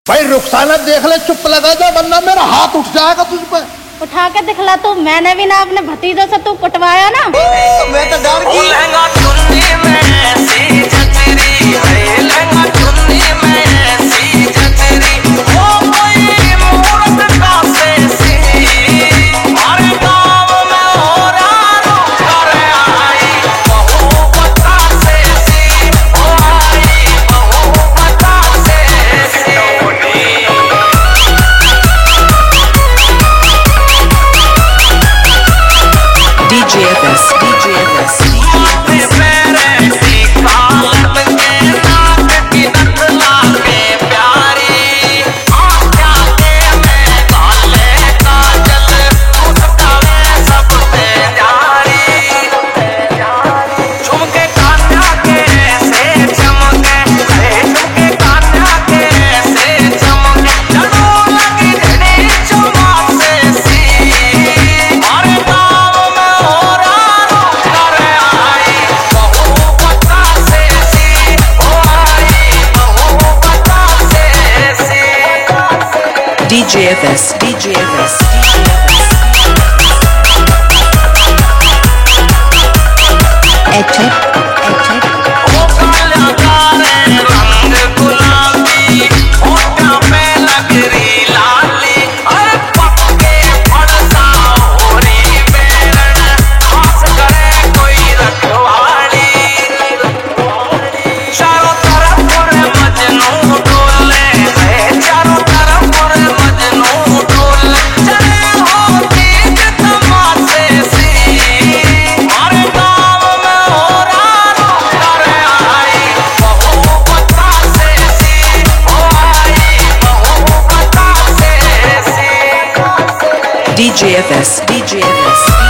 भाई रुखसाना देख ले, चुप लगा जा वरना मेरा हाथ उठ जाएगा तुझ पे। उठा के दिखला तू, मैंने भी ना अपने भतीजों से तू कुटवाया ना। मैं तो डर गई। DJFS, DJFS, DJFS. DJFS, DJFS.